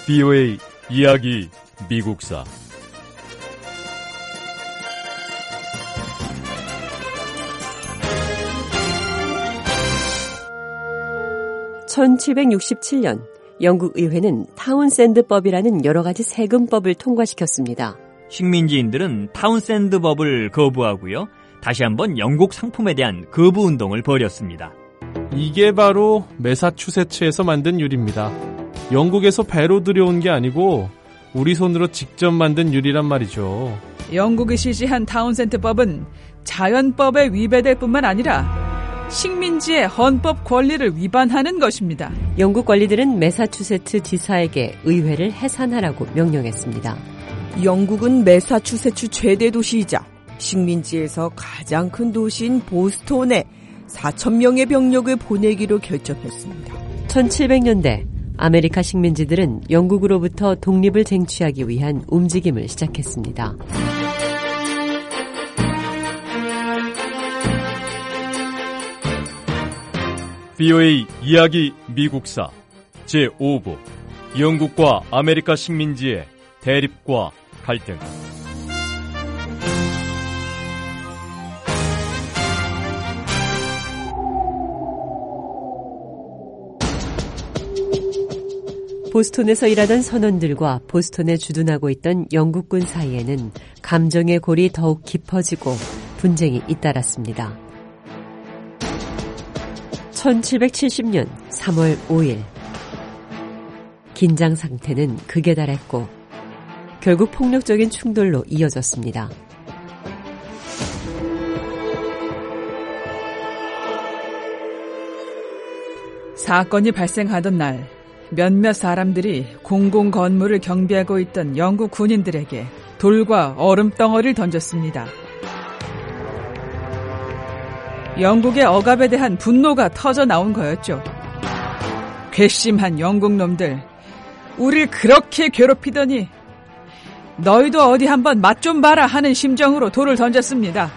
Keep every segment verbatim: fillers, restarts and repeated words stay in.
비오에이 이야기 미국사 천칠백육십칠 년 영국 의회는 타운샌드법이라는 여러 가지 세금법을 통과시켰습니다. 식민지인들은 타운샌드법을 거부하고요. 다시 한번 영국 상품에 대한 거부 운동을 벌였습니다. 이게 바로 매사추세츠에서 만든 유리입니다. 영국에서 배로 들여온 게 아니고 우리 손으로 직접 만든 유리란 말이죠. 영국이 실시한 타운샌드법은 자연법에 위배될 뿐만 아니라 식민지의 헌법 권리를 위반하는 것입니다. 영국 관리들은 매사추세츠 지사에게 의회를 해산하라고 명령했습니다. 영국은 매사추세츠 최대 도시이자 식민지에서 가장 큰 도시인 보스턴에 사천 명의 병력을 보내기로 결정했습니다. 천칠백 년대 아메리카 식민지들은 영국으로부터 독립을 쟁취하기 위한 움직임을 시작했습니다. 비오에이 이야기 미국사 제오 부 영국과 아메리카 식민지의 대립과 갈등. 보스턴에서 일하던 선원들과 보스턴에 주둔하고 있던 영국군 사이에는 감정의 골이 더욱 깊어지고 분쟁이 잇따랐습니다. 천칠백칠십 년 삼월 오일 긴장 상태는 극에 달했고 결국 폭력적인 충돌로 이어졌습니다. 사건이 발생하던 날 몇몇 사람들이 공공 건물을 경비하고 있던 영국 군인들에게 돌과 얼음덩어리를 던졌습니다. 영국의 억압에 대한 분노가 터져 나온 거였죠. 괘씸한 영국 놈들, 우릴 그렇게 괴롭히더니 너희도 어디 한번 맛 좀 봐라 하는 심정으로 돌을 던졌습니다.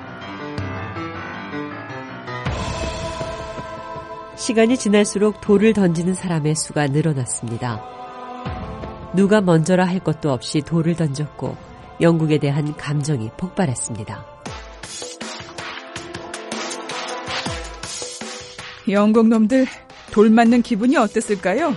시간이 지날수록 돌을 던지는 사람의 수가 늘어났습니다. 누가 먼저라 할 것도 없이 돌을 던졌고 영국에 대한 감정이 폭발했습니다. 영국 놈들 돌 맞는 기분이 어땠을까요?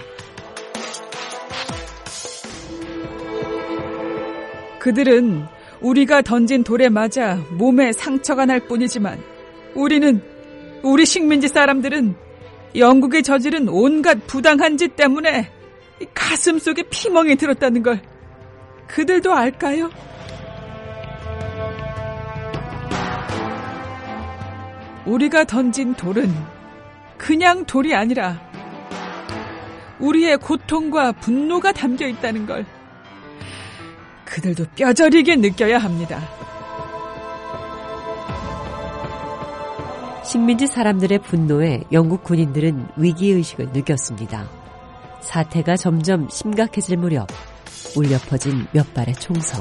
그들은 우리가 던진 돌에 맞아 몸에 상처가 날 뿐이지만 우리는, 우리 식민지 사람들은 영국이 저지른 온갖 부당한 짓 때문에 가슴 속에 피멍이 들었다는 걸 그들도 알까요? 우리가 던진 돌은 그냥 돌이 아니라 우리의 고통과 분노가 담겨 있다는 걸 그들도 뼈저리게 느껴야 합니다. 식민지 사람들의 분노에 영국 군인들은 위기의식을 느꼈습니다. 사태가 점점 심각해질 무렵 울려 퍼진 몇 발의 총성.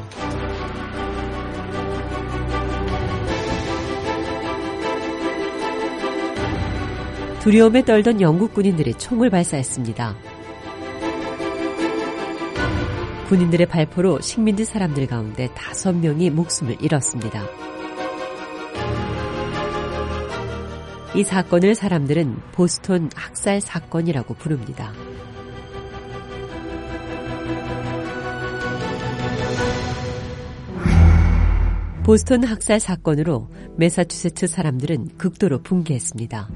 두려움에 떨던 영국 군인들이 총을 발사했습니다. 군인들의 발포로 식민지 사람들 가운데 다섯 명이 목숨을 잃었습니다. 이 사건을 사람들은 보스턴 학살 사건이라고 부릅니다. 보스턴 학살 사건으로 매사추세츠 사람들은 극도로 분개했습니다.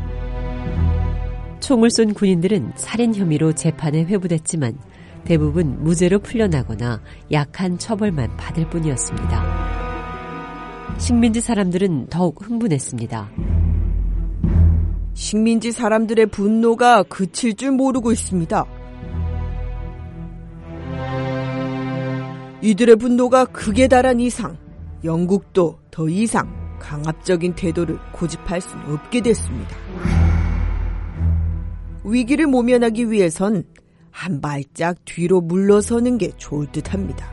총을 쏜 군인들은 살인 혐의로 재판에 회부됐지만 대부분 무죄로 풀려나거나 약한 처벌만 받을 뿐이었습니다. 식민지 사람들은 더욱 흥분했습니다. 식민지 사람들의 분노가 그칠 줄 모르고 있습니다. 이들의 분노가 극에 달한 이상 영국도 더 이상 강압적인 태도를 고집할 수는 없게 됐습니다. 위기를 모면하기 위해선 한 발짝 뒤로 물러서는 게 좋을 듯합니다.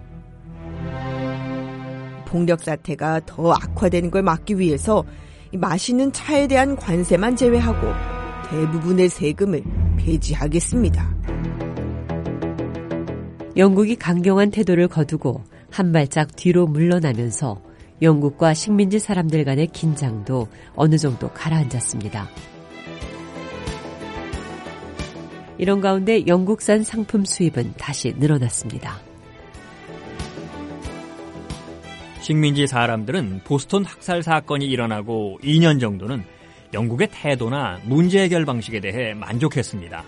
폭력 사태가 더 악화되는 걸 막기 위해서 마시는 차에 대한 관세만 제외하고 대부분의 세금을 폐지하겠습니다. 영국이 강경한 태도를 거두고 한 발짝 뒤로 물러나면서 영국과 식민지 사람들 간의 긴장도 어느 정도 가라앉았습니다. 이런 가운데 영국산 상품 수입은 다시 늘어났습니다. 식민지 사람들은 보스턴 학살 사건이 일어나고 이 년 정도는 영국의 태도나 문제 해결 방식에 대해 만족했습니다.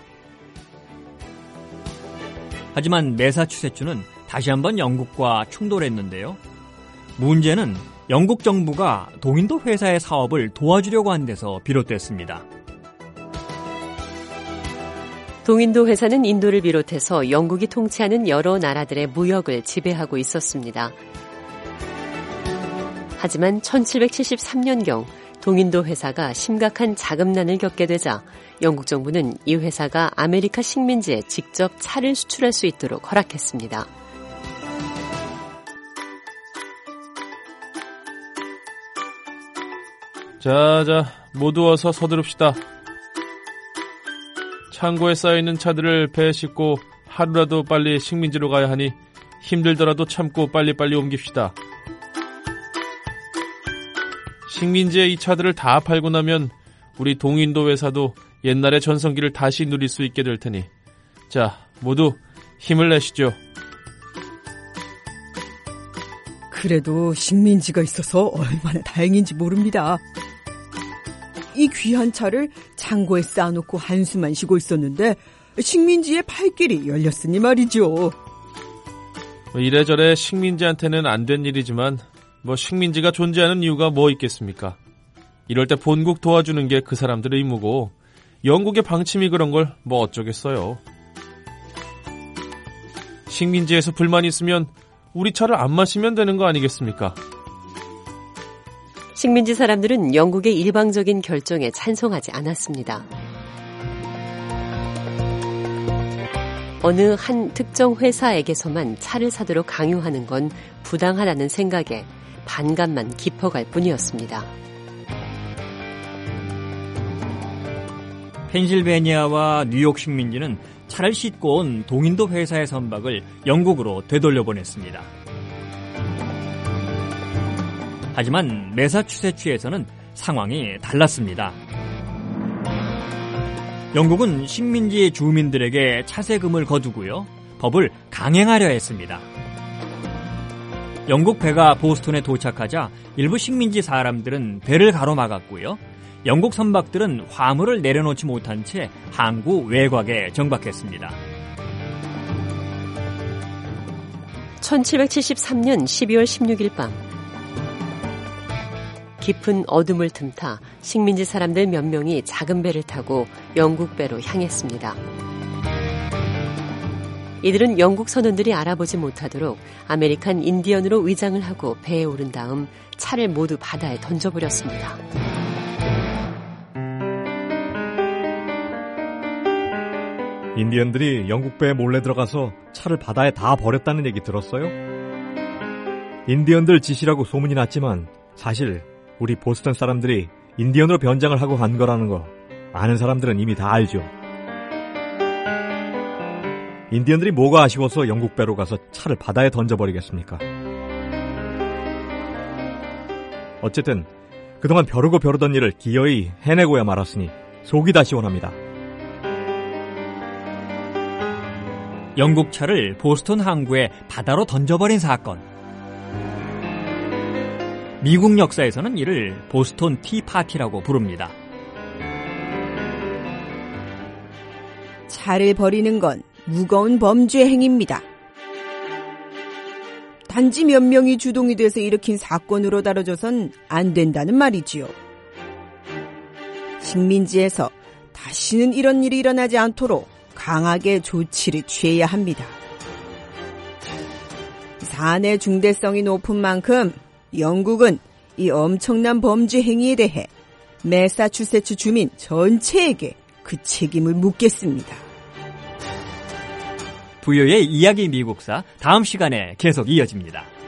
하지만 매사추세츠는 다시 한번 영국과 충돌했는데요. 문제는 영국 정부가 동인도 회사의 사업을 도와주려고 한 데서 비롯됐습니다. 동인도 회사는 인도를 비롯해서 영국이 통치하는 여러 나라들의 무역을 지배하고 있었습니다. 하지만 천칠백칠십삼 년경 동인도 회사가 심각한 자금난을 겪게 되자 영국 정부는 이 회사가 아메리카 식민지에 직접 차를 수출할 수 있도록 허락했습니다. 자자, 모두 어서 서두릅시다. 창고에 쌓여있는 차들을 배에 싣고 하루라도 빨리 식민지로 가야 하니 힘들더라도 참고 빨리빨리 옮깁시다. 식민지에 이 차들을 다 팔고 나면 우리 동인도 회사도 옛날의 전성기를 다시 누릴 수 있게 될 테니 자, 모두 힘을 내시죠. 그래도 식민지가 있어서 얼마나 다행인지 모릅니다. 이 귀한 차를 창고에 쌓아놓고 한숨만 쉬고 있었는데 식민지의 팔길이 열렸으니 말이죠. 이래저래 식민지한테는 안 된 일이지만 뭐 식민지가 존재하는 이유가 뭐 있겠습니까? 이럴 때 본국 도와주는 게 그 사람들의 임무고 영국의 방침이 그런 걸 뭐 어쩌겠어요. 식민지에서 불만이 있으면 우리 차를 안 마시면 되는 거 아니겠습니까? 식민지 사람들은 영국의 일방적인 결정에 찬성하지 않았습니다. 어느 한 특정 회사에게서만 차를 사도록 강요하는 건 부당하다는 생각에 반감만 깊어갈 뿐이었습니다. 펜실베니아와 뉴욕 식민지는 차를 싣고 온 동인도 회사의 선박을 영국으로 되돌려보냈습니다. 하지만 매사추세츠에서는 상황이 달랐습니다. 영국은 식민지 주민들에게 차세금을 거두고요, 법을 강행하려 했습니다. 영국 배가 보스턴에 도착하자 일부 식민지 사람들은 배를 가로막았고요, 영국 선박들은 화물을 내려놓지 못한 채 항구 외곽에 정박했습니다. 천칠백칠십삼 년 십이월 십육일 밤, 깊은 어둠을 틈타 식민지 사람들 몇 명이 작은 배를 타고 영국 배로 향했습니다. 이들은 영국 선원들이 알아보지 못하도록 아메리칸 인디언으로 위장을 하고 배에 오른 다음 차를 모두 바다에 던져버렸습니다. 인디언들이 영국 배에 몰래 들어가서 차를 바다에 다 버렸다는 얘기 들었어요? 인디언들 짓이라고 소문이 났지만 사실 우리 보스턴 사람들이 인디언으로 변장을 하고 간 거라는 거 아는 사람들은 이미 다 알죠. 인디언들이 뭐가 아쉬워서 영국 배로 가서 차를 바다에 던져버리겠습니까? 어쨌든 그동안 벼르고 벼르던 일을 기어이 해내고야 말았으니 속이 다 시원합니다. 영국 차를 보스턴 항구에 바다로 던져버린 사건. 미국 역사에서는 이를 보스턴 티파티라고 부릅니다. 차를 버리는 건 무거운 범죄 행위입니다. 단지 몇 명이 주동이 돼서 일으킨 사건으로 다뤄져선 안 된다는 말이지요. 식민지에서 다시는 이런 일이 일어나지 않도록 강하게 조치를 취해야 합니다. 사안의 중대성이 높은 만큼 영국은 이 엄청난 범죄 행위에 대해 매사추세츠 주민 전체에게 그 책임을 묻겠습니다. 부요의 이야기 미국사, 다음 시간에 계속 이어집니다.